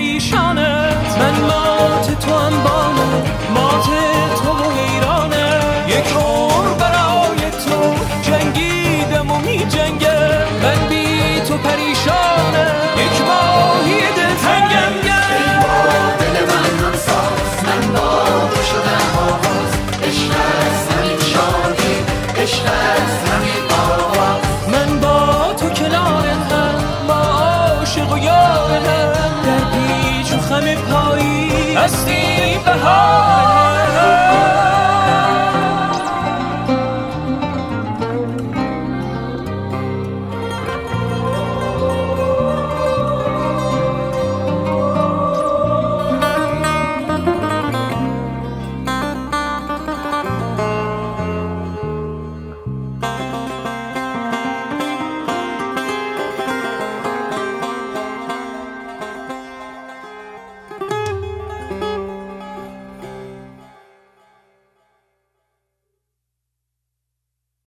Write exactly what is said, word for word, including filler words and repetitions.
پیشانت، من مات تو انبانه، مات تو و ایرانه. یک عمر برای تو جنگیدم و می جنگم، من بی تو پریشانه، یک ماهی دلتنگم. دل من هم ساز، من با تو شدم آواز، عشق از همین شادی، عشق از همین آواز. من با تو کنار هم، ما عاشق و یار هم، در پیچ و خم پایی هستیم بهار هم.